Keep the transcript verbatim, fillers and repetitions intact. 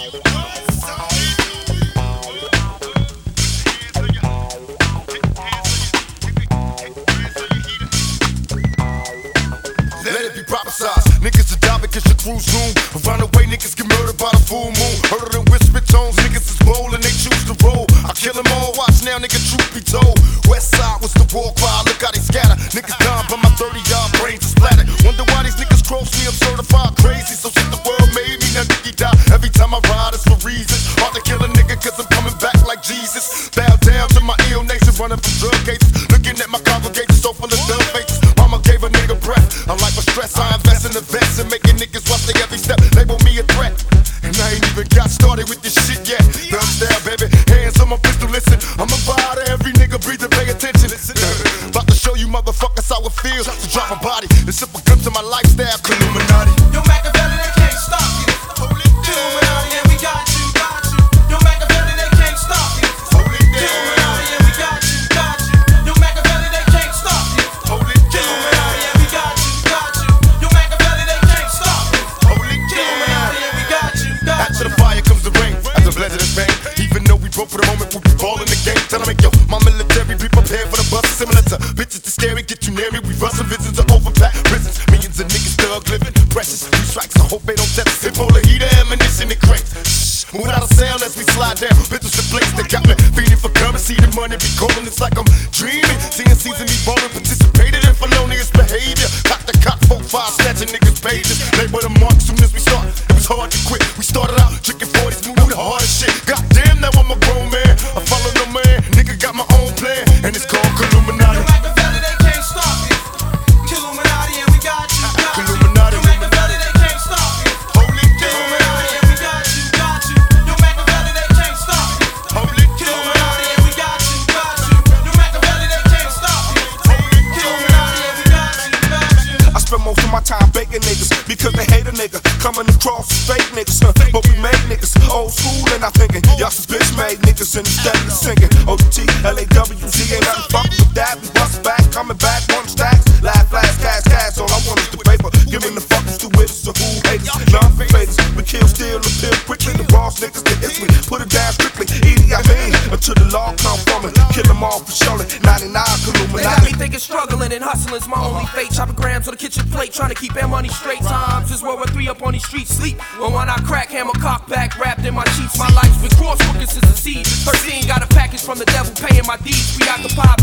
Let it be prophesized. Niggas are die because your crew's zoom. Around the way, niggas get murdered by the full moon. Heard it in whisper tones. Niggas is bold and they choose to roll. I kill them all. Watch now, nigga, truth be told. West side was the war cry. Look how they scatter. Niggas gone, but my thirty yard brains is splattered. Wonder why these niggas cross me. I'm certified crazy. So shit the world made me. Now nigga die. Every time I ride, it's for reasons. Hard to kill a nigga cause I'm coming back like Jesus. Bow down to my ill nation. Running from drug cases. Looking at my congregation so full of dumb faces. Mama gave a nigga breath. I like my stress. I invest in the vets and making niggas watch their every step. Label me a threat. And I ain't even got started with this shit yet. Thug style, baby. Hands on my pistol, listen. I'm about to every nigga breathe and pay attention. About to show you motherfuckers how it feels to drop a body and sip a gun to my lifestyle. Illuminati. Yo, Machiavelli, they can't stop you. Illuminati, and we got you, got you. Yo, Machiavelli, they can't stop you. Illuminati, and we got you, got you. Yo, Machiavelli, they can't stop you. Illuminati, and we got you, got you. Yo, Machiavelli, they can't stop you. Illuminati, and we got you, got you. After the fire comes the rain, after blessed is rain. Even though we broke for the moment, we'll be balling the game. Tell them, yo, my military, be prepared for the bus. Similar to bitches to scary, get you near me. We rustle visits to overpack prisons. Millions of niggas thug living, precious. Three strikes, I hope they don't test us. Ebola heater, ammunition, and crates. Shh, without a sound as we slide down. Bitches to place that got me feeding for currency. The money be calling, it's like I'm dreaming. Seeing season me ballin', participated in felonious behavior. Cock the cock, four, five, snatching niggas' pages. Label the mark soon as we start. It was hard to quit. We started out drinking forties, moving the hardest shit. Goddamn, now I'm a grown man. I follow no man. Nigga got my own plan, and it's called Illuminati. Yo, Machiavelli, they can't stop you. Illuminati, and we got you, got you. Illuminati. Yo, Machiavelli, they can't stop you. Holy Illuminati, and we got you, got you. Yo, Machiavelli, they can't stop you. Holy Illuminati, and we got you, got you. Yo, Machiavelli, they can't stop you. Illuminati, and we got you, got you. I spend most of my time baking niggas because they hate a nigga. Coming across as fake niggas, huh? But we made niggas old school and I thinking y'all some bitch made niggas instead of singing. O T, L A W Z, ain't nothing fucking with that. We bust back, coming back, one stacks. Laugh, flash, cash, cash. All I want is the paper. Giving the fuckers to witches or who haters. None for fakers. We kill, steal, and pill quickly. The boss niggas that hits me, put it down strictly. Edie, I mean, until the law come from it. Kill them all for surely. ninety-nine They got me Illuminati. thinking struggling and hustling's my only fate. Chopping grams on the kitchen plate, trying to keep their money straight. Times is World War Three up on these streets. Sleep when one I crack, hammer cock back, wrapped in my sheets. My life's been cross-focused since a seed. thirteen got a package from the devil, paying my deeds. Preoccupied